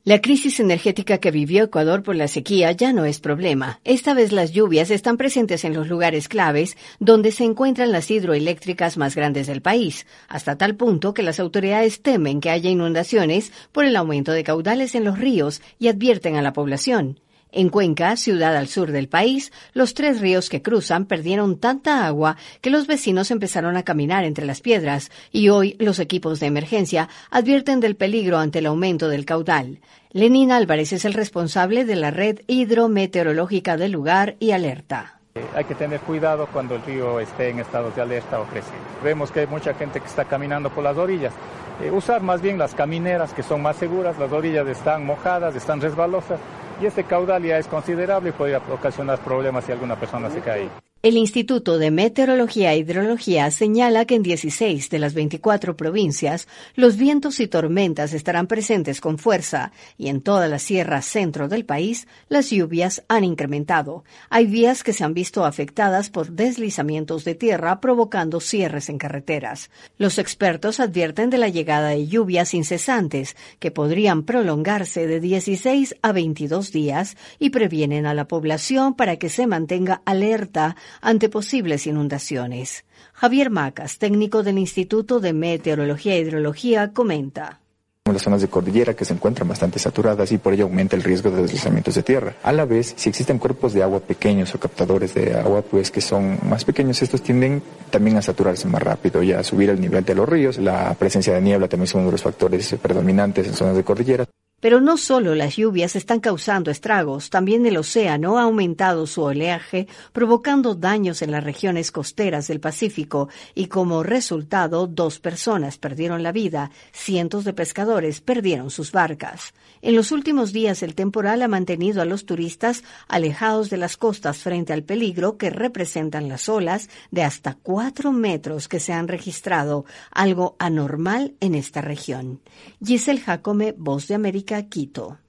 La crisis energética que vivió Ecuador por la sequía ya no es problema. Esta vez las lluvias están presentes en los lugares claves donde se encuentran las hidroeléctricas más grandes del país, hasta tal punto que las autoridades temen que haya inundaciones por el aumento de caudales en los ríos y advierten a la población. En Cuenca, ciudad al sur del país, los 3 ríos que cruzan perdieron tanta agua que los vecinos empezaron a caminar entre las piedras y hoy los equipos de emergencia advierten del peligro ante el aumento del caudal. Lenín Álvarez es el responsable de la red hidrometeorológica del lugar y alerta. Hay que tener cuidado cuando el río esté en estados de alerta o creciendo. Vemos que hay mucha gente que está caminando por las orillas. Usar más bien las camineras que son más seguras, las orillas están mojadas, están resbalosas y este caudal ya es considerable y podría ocasionar problemas si alguna persona se cae. El Instituto de Meteorología e Hidrología señala que en 16 de las 24 provincias los vientos y tormentas estarán presentes con fuerza y en toda la sierra centro del país las lluvias han incrementado. Hay vías que se han visto afectadas por deslizamientos de tierra provocando cierres en carreteras. Los expertos advierten de la llegada de lluvias incesantes que podrían prolongarse de 16 a 22 días y previenen a la población para que se mantenga alerta ante posibles inundaciones. Javier Macas, técnico del Instituto de Meteorología e Hidrología, comenta. Las zonas de cordillera que se encuentran bastante saturadas y por ello aumenta el riesgo de deslizamientos de tierra. A la vez, si existen cuerpos de agua pequeños o captadores de agua, pues que son más pequeños, estos tienden también a saturarse más rápido y a subir el nivel de los ríos. La presencia de niebla también es uno de los factores predominantes en zonas de cordillera. Pero no solo las lluvias están causando estragos, también el océano ha aumentado su oleaje, provocando daños en las regiones costeras del Pacífico y como resultado 2 personas perdieron la vida, cientos de pescadores perdieron sus barcas. En los últimos días el temporal ha mantenido a los turistas alejados de las costas frente al peligro que representan las olas de hasta 4 metros que se han registrado, algo anormal en esta región. Giselle Jacome, Voz de América, Quito.